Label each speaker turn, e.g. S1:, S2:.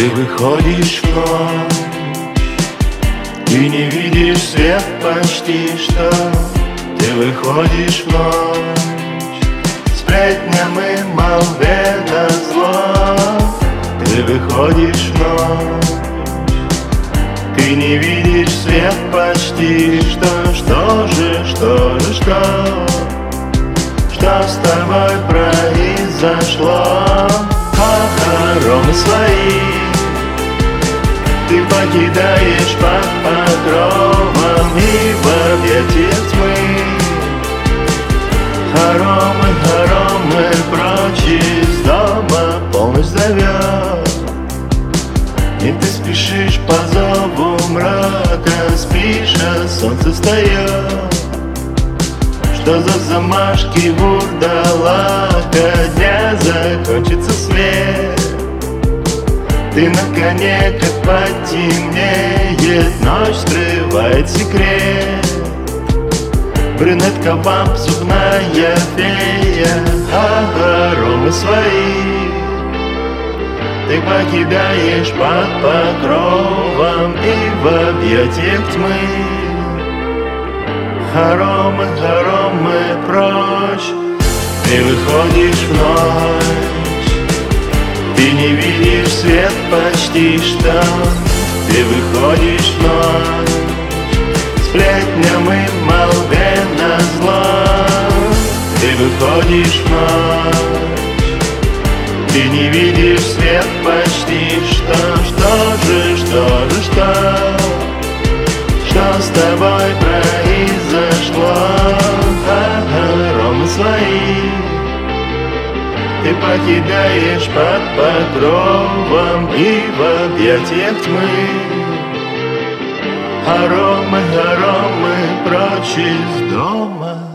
S1: Ты выходишь в ночь, ты не видишь свет почти что. Ты выходишь в ночь, сплетням и молве назло. Ты выходишь в ночь, ты не видишь свет почти что. Что же, что же, что? Что с тобой произошло? Похороны свои ты покидаешь под покровом и в объятиях тьмы. Хоромы, хоромы прочь из дома полночь зовет, и ты спешишь по зову мрака, спишь, а солнце встает. Что за замашки вурдалака, дня закончится свет. Ты на коне, как потемнеет, ночь скрывает секрет. Брюнетка, вамп, зубная фея, хоромы свои ты покидаешь под покровом и в объятиях тьмы. Хоромы, хоромы прочь, ты выходишь в ночь, ты не видишь свет почти что. Ты выходишь в ночь, сплетням и молве назло. Ты выходишь в ночь, ты не видишь свет почти что. Что же, что же, что? Что с тобой произошло? Хоромы свои ты покидаешь под покровом и в объятиях тьмы. Хоромы, хоромы прочь из дома.